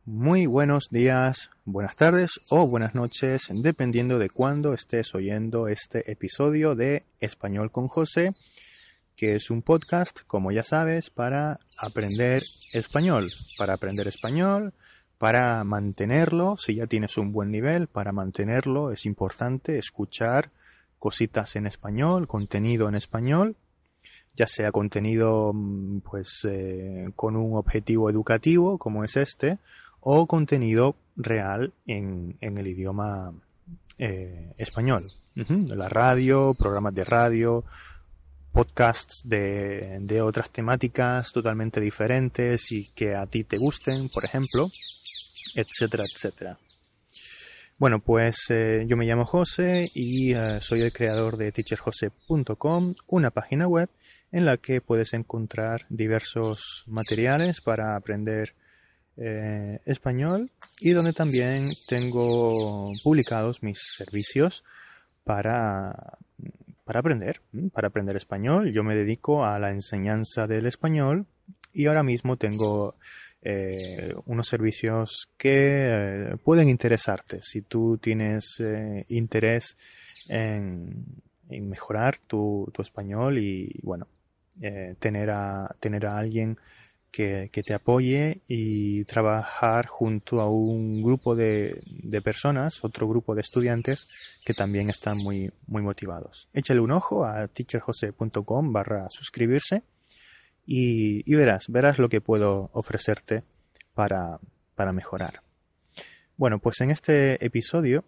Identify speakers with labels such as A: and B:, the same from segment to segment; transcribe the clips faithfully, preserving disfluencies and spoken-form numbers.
A: Muy buenos días, buenas tardes o buenas noches, dependiendo de cuándo estés oyendo este episodio de Español con José, que es un podcast, como ya sabes, para aprender español, para aprender español, para mantenerlo. Si ya tienes un buen nivel, para mantenerlo es importante escuchar cositas en español, contenido en español, ya sea contenido pues eh, con un objetivo educativo, como es este, o contenido real en, en el idioma eh, español. Uh-huh. De la radio, programas de radio, podcasts de, de otras temáticas totalmente diferentes y que a ti te gusten, por ejemplo, etcétera, etcétera. Bueno, pues eh, yo me llamo José y eh, soy el creador de teacher jose punto com, una página web en la que puedes encontrar diversos materiales para aprender eh, español y donde también tengo publicados mis servicios para, para aprender, para aprender español. Yo me dedico a la enseñanza del español y ahora mismo tengo Eh, unos servicios que eh, pueden interesarte si tú tienes eh, interés en, en mejorar tu, tu español y bueno eh, tener a tener a alguien que, que te apoye y trabajar junto a un grupo de, de personas, otro grupo de estudiantes que también están muy muy motivados. Échale un ojo a teacher jose punto com barra suscribirse. Y, y verás, verás lo que puedo ofrecerte para, para mejorar. Bueno, pues en este episodio,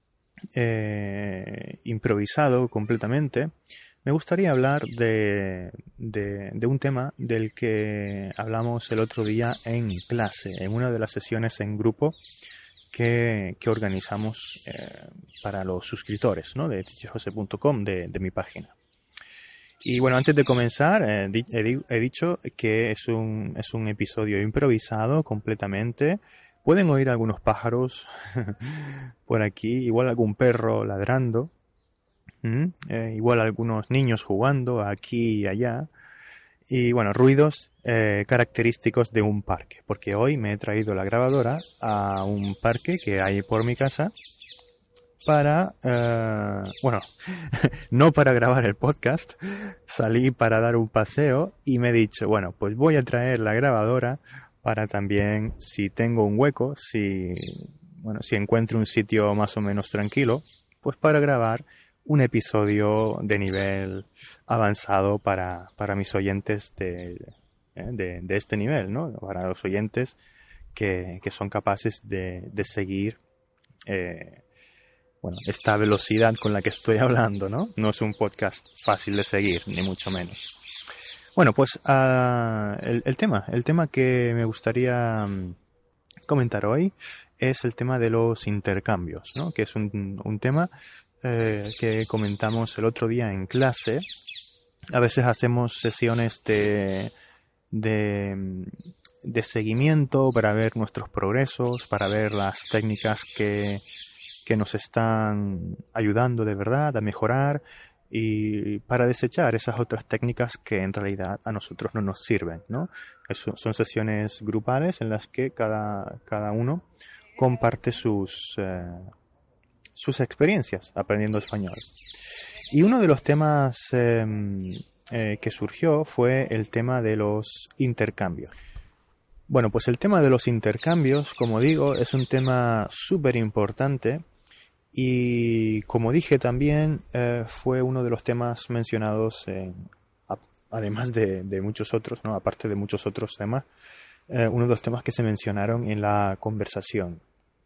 A: eh, improvisado completamente, me gustaría hablar de, de, de un tema del que hablamos el otro día en clase, en una de las sesiones en grupo que, que organizamos eh, para los suscriptores, ¿no?, de teacher jose punto com, de, de mi página. Y bueno, antes de comenzar, eh, he, he dicho que es un, es un episodio improvisado completamente. Pueden oír algunos pájaros por aquí, igual algún perro ladrando, ¿Mm? eh, igual algunos niños jugando aquí y allá. Y bueno, ruidos eh, característicos de un parque, porque hoy me he traído la grabadora a un parque que hay por mi casa para, uh, bueno, no para grabar el podcast, salí para dar un paseo y me he dicho, bueno, pues voy a traer la grabadora para también, si tengo un hueco, si, bueno, si encuentro un sitio más o menos tranquilo, pues para grabar un episodio de nivel avanzado para, para mis oyentes de, de, de este nivel, ¿no? Para los oyentes que, que son capaces de, de seguir eh, bueno, esta velocidad con la que estoy hablando, ¿no? No es un podcast fácil de seguir, ni mucho menos. Bueno, pues uh, el, el tema, el tema que me gustaría um, comentar hoy es el tema de los intercambios, ¿no? Que es un, un tema eh, que comentamos el otro día en clase. A veces hacemos sesiones de, de, de seguimiento para ver nuestros progresos, para ver las técnicas que que nos están ayudando de verdad a mejorar y para desechar esas otras técnicas que en realidad a nosotros no nos sirven, ¿no? Eso, son sesiones grupales en las que cada, cada uno comparte sus, eh, sus experiencias aprendiendo español. Y uno de los temas eh, eh, que surgió fue el tema de los intercambios. Bueno, pues el tema de los intercambios, como digo, es un tema súper importante. Y como dije también, eh, fue uno de los temas mencionados, en, a, además de, de muchos otros, ¿no? Aparte de muchos otros temas, eh, uno de los temas que se mencionaron en la conversación.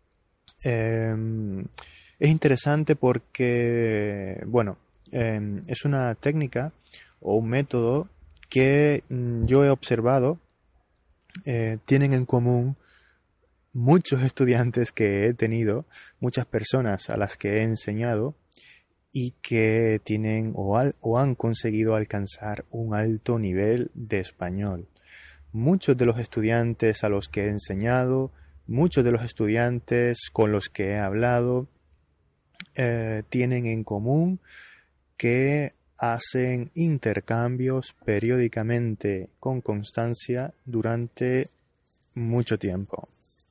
A: Eh, es interesante porque, bueno, eh, es una técnica o un método que mm, yo he observado eh, tienen en común muchos estudiantes que he tenido, muchas personas a las que he enseñado y que tienen o, al, o han conseguido alcanzar un alto nivel de español. Muchos de los estudiantes a los que he enseñado, muchos de los estudiantes con los que he hablado, eh, tienen en común que hacen intercambios periódicamente con constancia durante mucho tiempo.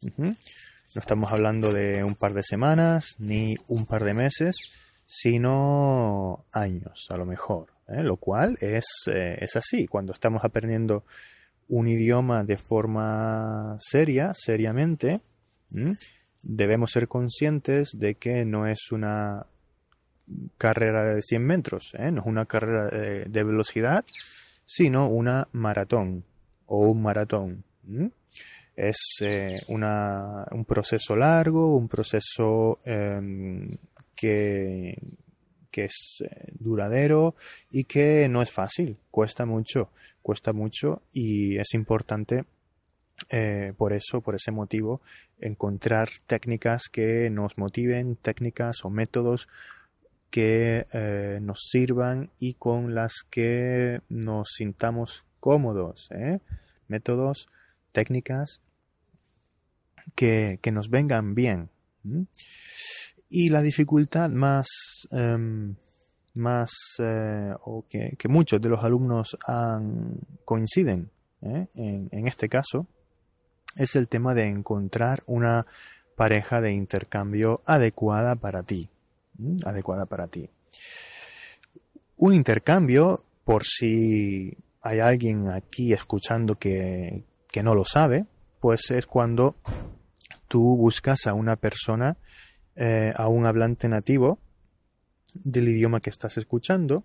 A: Uh-huh. No estamos hablando de un par de semanas ni un par de meses, sino años a lo mejor, ¿eh? Lo cual es, eh, es así. Cuando estamos aprendiendo un idioma de forma seria, seriamente, ¿m? debemos ser conscientes de que no es una carrera de cien metros, ¿eh? No es una carrera de, de velocidad, sino una maratón o un maratón. ¿M? Es eh, una, un proceso largo, un proceso eh, que, que es eh, duradero y que no es fácil, cuesta mucho, cuesta mucho y es importante eh, por eso, por ese motivo, encontrar técnicas que nos motiven, técnicas o métodos que eh, nos sirvan y con las que nos sintamos cómodos, ¿eh? Métodos, técnicas que, que nos vengan bien. ¿Mm? Y la dificultad más, eh, más eh, o que, que muchos de los alumnos han, coinciden ¿eh? en, en este caso, es el tema de encontrar una pareja de intercambio adecuada para ti. ¿Mm? Adecuada para ti. Un intercambio, por si hay alguien aquí escuchando que, que no lo sabe, pues es cuando tú buscas a una persona, eh, a un hablante nativo del idioma que estás escuchando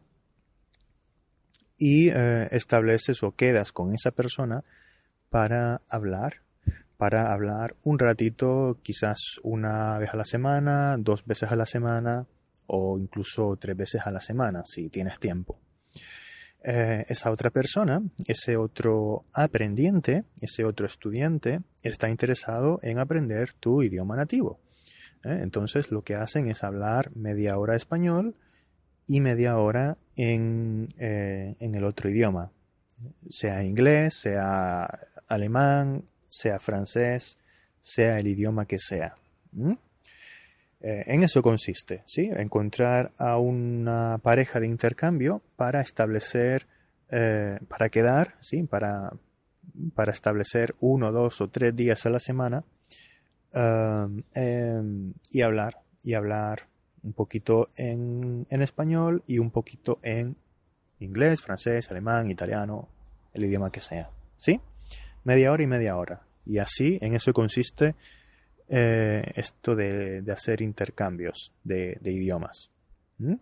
A: y eh, estableces o quedas con esa persona para hablar, para hablar un ratito, quizás una vez a la semana, dos veces a la semana o incluso tres veces a la semana si tienes tiempo. Eh, esa otra persona, ese otro aprendiente, ese otro estudiante está interesado en aprender tu idioma nativo. ¿Eh? Entonces lo que hacen es hablar media hora español y media hora en, eh, en el otro idioma, sea inglés, sea alemán, sea francés, sea el idioma que sea. ¿Mm? Eh, en eso consiste, ¿sí? Encontrar a una pareja de intercambio para establecer, eh, para quedar, ¿sí? Para, para establecer uno, dos o tres días a la semana um, eh, y hablar, y hablar un poquito en, en español y un poquito en inglés, francés, alemán, italiano, el idioma que sea, ¿sí? Media hora y media hora. Y así, en eso consiste eh, esto de, de hacer intercambios de, de idiomas. ¿Mm?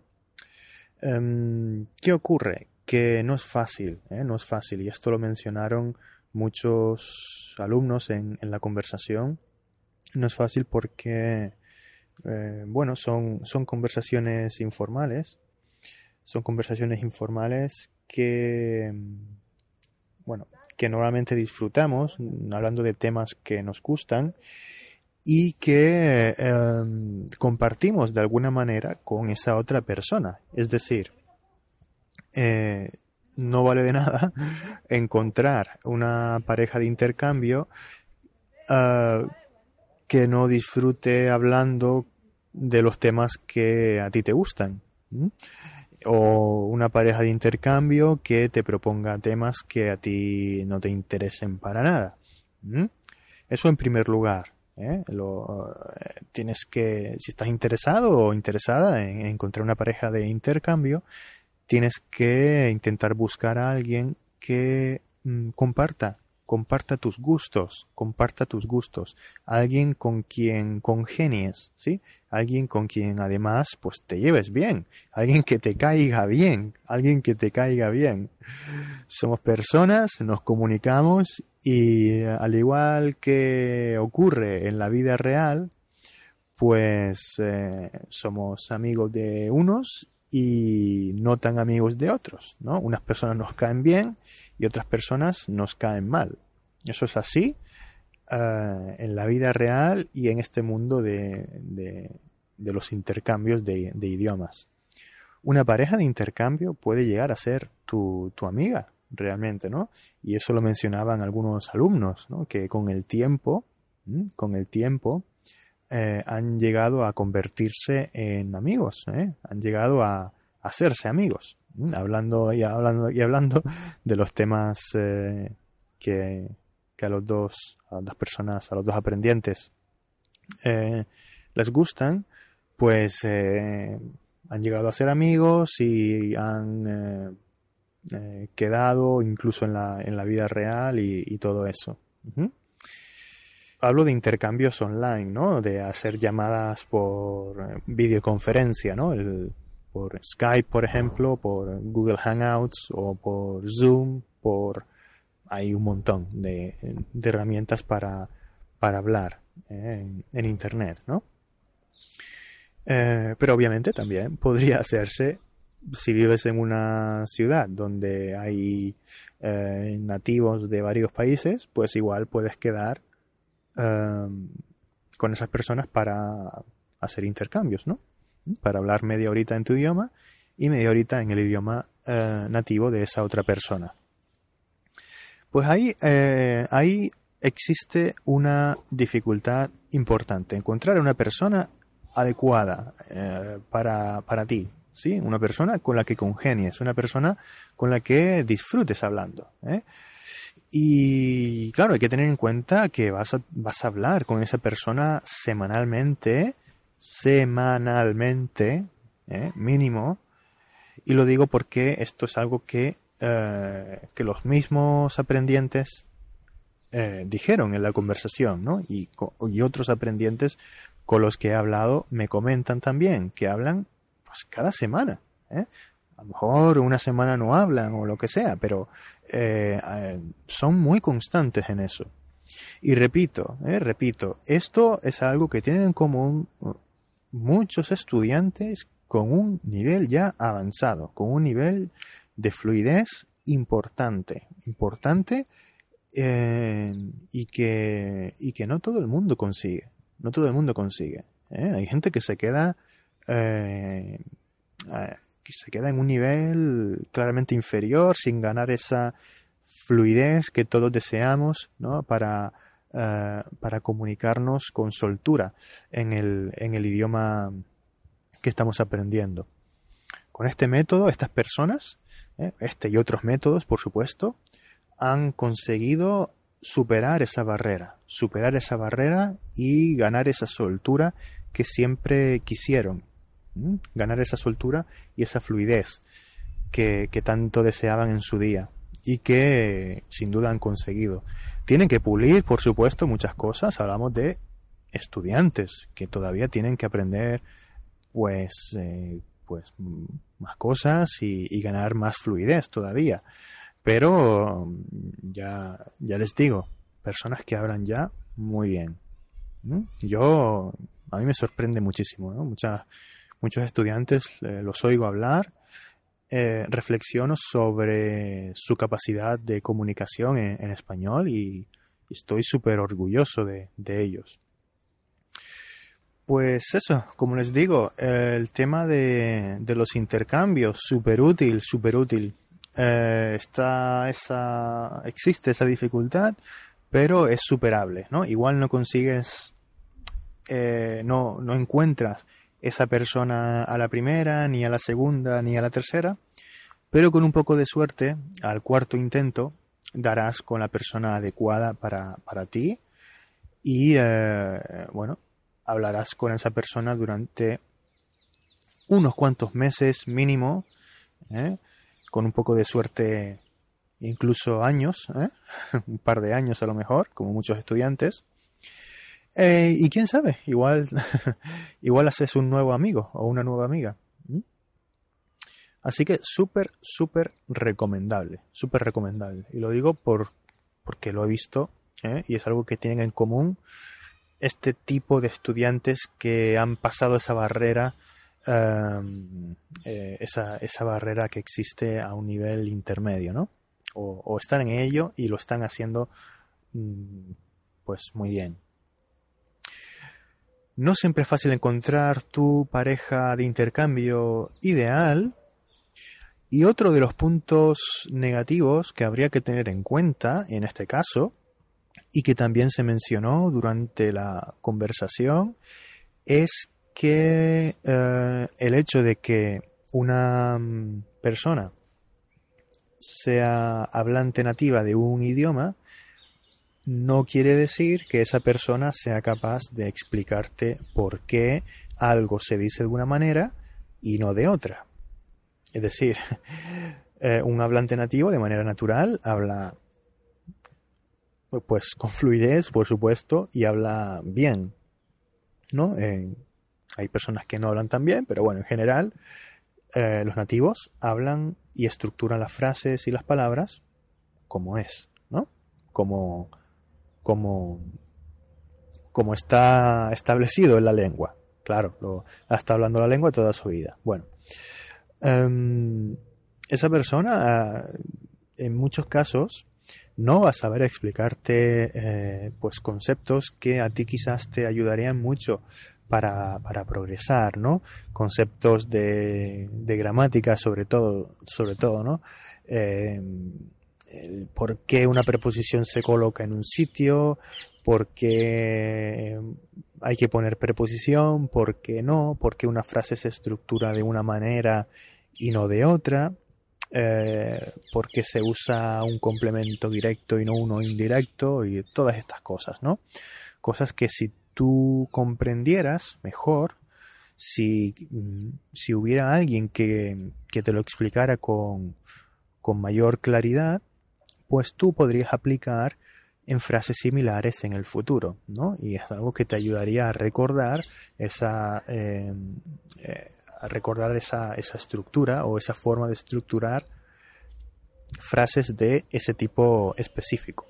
A: Um, ¿Qué ocurre? Que no es fácil, ¿eh? No es fácil. Y esto lo mencionaron muchos alumnos en, en la conversación. No es fácil porque, eh, bueno, son, son conversaciones informales. Son conversaciones informales que, bueno, que normalmente disfrutamos, hablando de temas que nos gustan y que eh, compartimos de alguna manera con esa otra persona. Es decir, eh, no vale de nada encontrar una pareja de intercambio uh, que no disfrute hablando de los temas que a ti te gustan. ¿Mm? O una pareja de intercambio que te proponga temas que a ti no te interesen para nada. ¿Mm? Eso en primer lugar. ¿eh? Lo, eh, tienes que, si estás interesado o interesada en encontrar una pareja de intercambio, tienes que intentar buscar a alguien que mm, comparta, comparta tus gustos, comparta tus gustos, alguien con quien congenies, ¿sí? Alguien con quien además pues te lleves bien, alguien que te caiga bien, alguien que te caiga bien. Somos personas, nos comunicamos y al igual que ocurre en la vida real, pues eh, somos amigos de unos y no tan amigos de otros, ¿no? Unas personas nos caen bien y otras personas nos caen mal. Eso es así uh, en la vida real y en este mundo de, de, de los intercambios de, de idiomas. Una pareja de intercambio puede llegar a ser tu, tu amiga, realmente, ¿no? Y eso lo mencionaban algunos alumnos, ¿no? Que con el tiempo, ¿m? con el tiempo, Eh, han llegado a convertirse en amigos, ¿eh? Han llegado a, a hacerse amigos, ¿eh? hablando y hablando y hablando de los temas eh, que, que a los dos, a las dos personas, a los dos aprendientes eh, les gustan, pues eh, han llegado a ser amigos y han eh, eh, quedado incluso en la, en la vida real y, y todo eso. Uh-huh. Hablo de intercambios online, ¿no? De hacer llamadas por videoconferencia, ¿no? El, por Skype, por ejemplo, por Google Hangouts o por Zoom, por... Hay un montón de, de herramientas para, para hablar eh, en, en Internet, ¿no? Eh, pero obviamente también podría hacerse si vives en una ciudad donde hay eh, nativos de varios países, pues igual puedes quedar eh, con esas personas para hacer intercambios, ¿no? Para hablar media horita en tu idioma y media horita en el idioma eh, nativo de esa otra persona. Pues ahí, eh, ahí existe una dificultad importante, encontrar una persona adecuada eh, para, para ti, ¿sí? Una persona con la que congenies, una persona con la que disfrutes hablando, ¿eh? Y claro, hay que tener en cuenta que vas a, vas a hablar con esa persona semanalmente, semanalmente, ¿eh? Mínimo, y lo digo porque esto es algo que, eh, que los mismos aprendientes eh, dijeron en la conversación, ¿no? Y, y otros aprendientes con los que he hablado me comentan también que hablan pues cada semana, ¿eh? A lo mejor una semana no hablan o lo que sea, pero eh, eh, son muy constantes en eso. Y repito, eh, repito, esto es algo que tienen en común muchos estudiantes con un nivel ya avanzado, con un nivel de fluidez importante, importante eh, y que y que no todo el mundo consigue, no todo el mundo consigue. ¿eh? Hay gente que se queda eh, eh, que se queda en un nivel claramente inferior, sin ganar esa fluidez que todos deseamos, ¿no? Para uh, para comunicarnos con soltura en el en el idioma que estamos aprendiendo. Con este método, estas personas, ¿eh? este y otros métodos, por supuesto, han conseguido superar esa barrera, superar esa barrera y ganar esa soltura que siempre quisieron. ¿Mm? Ganar esa soltura y esa fluidez que, que tanto deseaban en su día y que sin duda han conseguido. Tienen que pulir, por supuesto, muchas cosas. Hablamos de estudiantes que todavía tienen que aprender pues, eh, pues más cosas y, y ganar más fluidez todavía. Pero ya, ya les digo, personas que hablan ya muy bien. ¿Mm? Yo, a mí me sorprende muchísimo, ¿no? Muchas Muchos estudiantes eh, los oigo hablar, eh, reflexiono sobre su capacidad de comunicación en, en español y, y estoy súper orgulloso de, de ellos. Pues eso, como les digo, eh, el tema de, de los intercambios, súper útil, súper útil. Eh, está esa, existe esa dificultad, pero es superable, ¿no? Igual no consigues, eh, no, no encuentras esa persona a la primera, ni a la segunda, ni a la tercera, pero con un poco de suerte, al cuarto intento, darás con la persona adecuada para, para ti y, eh, bueno, hablarás con esa persona durante unos cuantos meses mínimo, ¿eh? Con un poco de suerte, incluso años, ¿eh? un par de años a lo mejor, como muchos estudiantes. Eh, y quién sabe, igual, igual haces un nuevo amigo o una nueva amiga. ¿Mm? Así que súper, súper recomendable, súper recomendable. Y lo digo por porque lo he visto, ¿eh? Y es algo que tienen en común este tipo de estudiantes que han pasado esa barrera, um, eh, esa, esa barrera que existe a un nivel intermedio, ¿no? O, o están en ello y lo están haciendo mm, pues muy bien. No siempre es fácil encontrar tu pareja de intercambio ideal. Y otro de los puntos negativos que habría que tener en cuenta en este caso, y que también se mencionó durante la conversación, es que eh, el hecho de que una persona sea hablante nativa de un idioma no quiere decir que esa persona sea capaz de explicarte por qué algo se dice de una manera y no de otra. Es decir, eh, un hablante nativo de manera natural habla pues con fluidez, por supuesto, y habla bien, ¿no? Eh, hay personas que no hablan tan bien, pero bueno, en general eh, los nativos hablan y estructuran las frases y las palabras como es, ¿no? Como, como, como está establecido en la lengua. Claro, lo, ha estado hablando la lengua toda su vida. Bueno, um, esa persona, uh, en muchos casos, no va a saber explicarte eh, pues conceptos que a ti quizás te ayudarían mucho para, para progresar, ¿no? Conceptos de, de gramática, sobre todo, sobre todo, ¿no? Eh, el por qué una preposición se coloca en un sitio, por qué hay que poner preposición, por qué no, por qué una frase se estructura de una manera y no de otra. Eh, porque se usa un complemento directo y no uno indirecto y todas estas cosas, ¿no? Cosas que si tú comprendieras mejor, si, si hubiera alguien que, que te lo explicara con, con mayor claridad, pues tú podrías aplicar en frases similares en el futuro, ¿no? Y es algo que te ayudaría a recordar esa... Eh, eh, a recordar esa, esa estructura o esa forma de estructurar frases de ese tipo específico.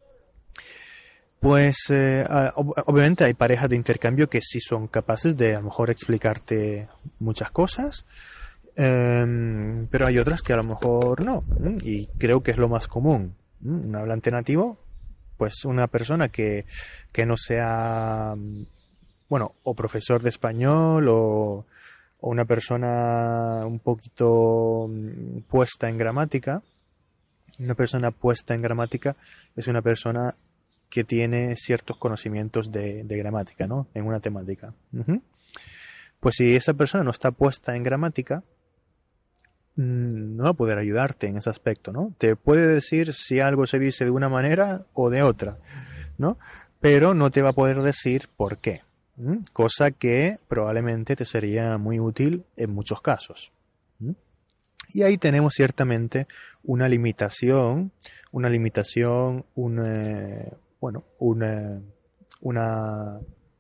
A: Pues eh, ob- obviamente hay parejas de intercambio que sí son capaces de a lo mejor explicarte muchas cosas, eh, pero hay otras que a lo mejor no, y creo que es lo más común. Un hablante nativo, pues una persona que, que no sea, bueno, o profesor de español o o una persona un poquito puesta en gramática. Una persona puesta en gramática es una persona que tiene ciertos conocimientos de, de gramática, ¿no? En una temática. Uh-huh. Pues si esa persona no está puesta en gramática, no va a poder ayudarte en ese aspecto, ¿no? Te puede decir si algo se dice de una manera o de otra, ¿no? Pero no te va a poder decir por qué. ¿Mm? Cosa que probablemente te sería muy útil en muchos casos. ¿Mm? Y ahí tenemos ciertamente una limitación, una limitación, un, eh, bueno, una, una,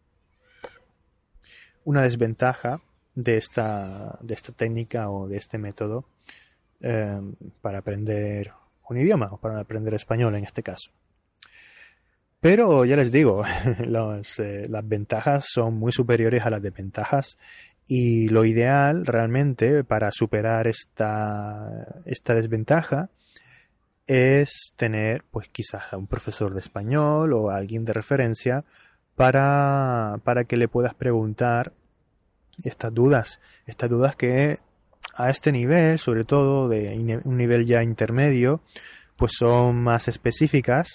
A: una desventaja de esta, de esta técnica o de este método eh, para aprender un idioma o para aprender español en este caso. Pero ya les digo, los, eh, las ventajas son muy superiores a las desventajas y lo ideal realmente para superar esta, esta desventaja es tener pues quizás a un profesor de español o a alguien de referencia para, para que le puedas preguntar estas dudas, estas dudas que a este nivel, sobre todo de un nivel ya intermedio, pues son más específicas.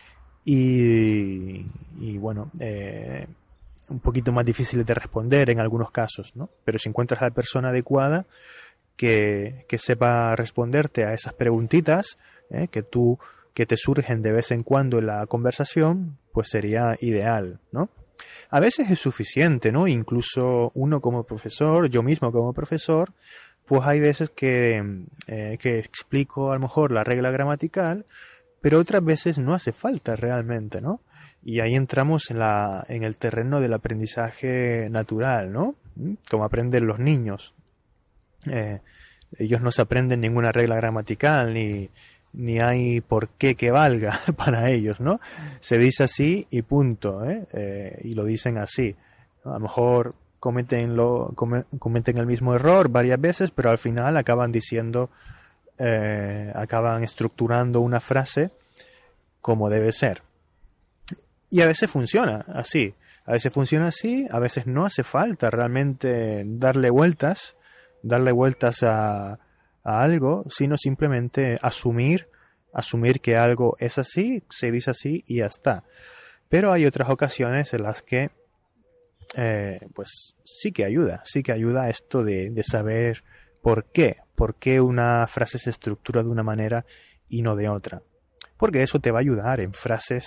A: Y, y bueno, eh, un poquito más difíciles de responder en algunos casos, ¿no? Pero si encuentras a la persona adecuada que, que sepa responderte a esas preguntitas, ¿eh? que tú, que te surgen de vez en cuando en la conversación, pues sería ideal, ¿no? A veces es suficiente, ¿no? Incluso uno como profesor, yo mismo como profesor, pues hay veces que, eh, que explico a lo mejor la regla gramatical, pero otras veces no hace falta realmente, ¿no? Y ahí entramos en la en el terreno del aprendizaje natural, ¿no? Como aprenden los niños. Eh, ellos no se aprenden ninguna regla gramatical ni ni hay por qué que valga para ellos, ¿no? Se dice así y punto, ¿eh? Eh, y lo dicen así. A lo mejor cometen lo cometen el mismo error varias veces, pero al final acaban diciendo Eh, acaban estructurando una frase como debe ser. Y a veces funciona así. A veces funciona así, a veces no hace falta realmente darle vueltas, darle vueltas a, a algo, sino simplemente asumir, asumir que algo es así, se dice así y ya está. Pero hay otras ocasiones en las que eh, pues sí que ayuda, sí que ayuda esto de, de saber ¿por qué? ¿Por qué una frase se estructura de una manera y no de otra? Porque eso te va a ayudar en frases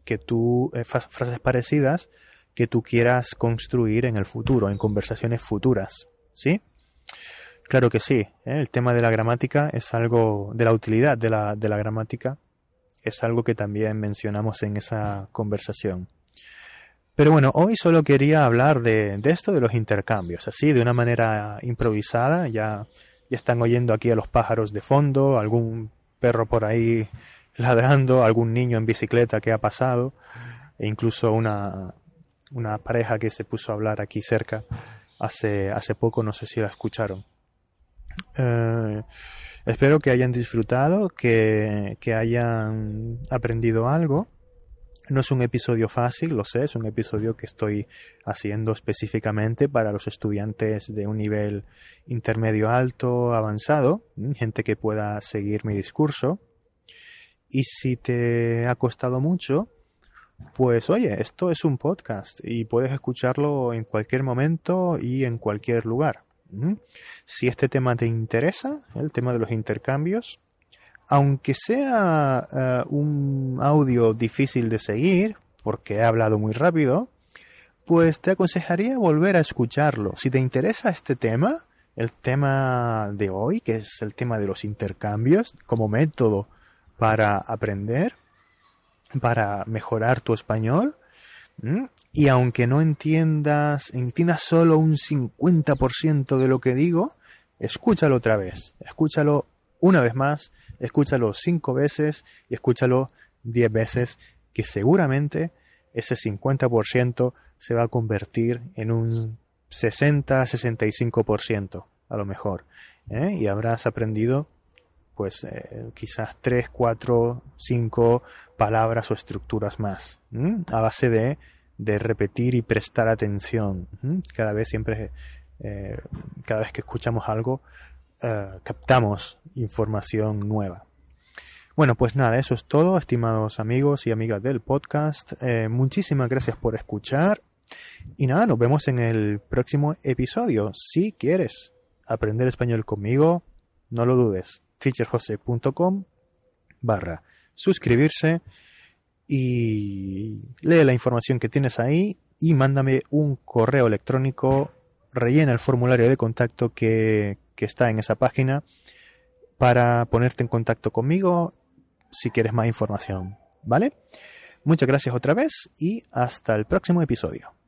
A: que tú, eh, frases parecidas que tú quieras construir en el futuro, en conversaciones futuras, ¿sí? Claro que sí, ¿eh? El tema de la gramática es algo, de la utilidad de la, de la gramática, es algo que también mencionamos en esa conversación. Pero bueno, hoy solo quería hablar de, de esto de los intercambios, así de una manera improvisada. Ya, ya están oyendo aquí a los pájaros de fondo, algún perro por ahí ladrando, algún niño en bicicleta que ha pasado, e incluso una, una pareja que se puso a hablar aquí cerca hace, hace poco, no sé si la escucharon. Eh, espero que hayan disfrutado, que, que hayan aprendido algo. No es un episodio fácil, lo sé, es un episodio que estoy haciendo específicamente para los estudiantes de un nivel intermedio alto, avanzado, gente que pueda seguir mi discurso. Y si te ha costado mucho, pues oye, esto es un podcast y puedes escucharlo en cualquier momento y en cualquier lugar. Si este tema te interesa, el tema de los intercambios, aunque sea uh, un audio difícil de seguir, porque he hablado muy rápido, pues te aconsejaría volver a escucharlo. Si te interesa este tema, el tema de hoy, que es el tema de los intercambios como método para aprender, para mejorar tu español, ¿m? Y aunque no entiendas, entiendas solo un cincuenta por ciento de lo que digo, escúchalo otra vez, escúchalo una vez más, escúchalo cinco veces y escúchalo diez veces, que seguramente ese cincuenta por ciento se va a convertir en un sesenta a sesenta y cinco por ciento a lo mejor, ¿eh? Y habrás aprendido pues eh, quizás tres, cuatro, cinco palabras o estructuras más, ¿m? A base de, de repetir y prestar atención. ¿m? Cada vez siempre, eh, cada vez que escuchamos algo, Uh, captamos información nueva. Bueno, pues nada, eso es todo, estimados amigos y amigas del podcast. Eh, muchísimas gracias por escuchar. Y nada, nos vemos en el próximo episodio. Si quieres aprender español conmigo, no lo dudes. teacherjose.com barra suscribirse y lee la información que tienes ahí y mándame un correo electrónico. Rellena el formulario de contacto que, que está en esa página para ponerte en contacto conmigo si quieres más información, ¿vale? Muchas gracias otra vez y hasta el próximo episodio.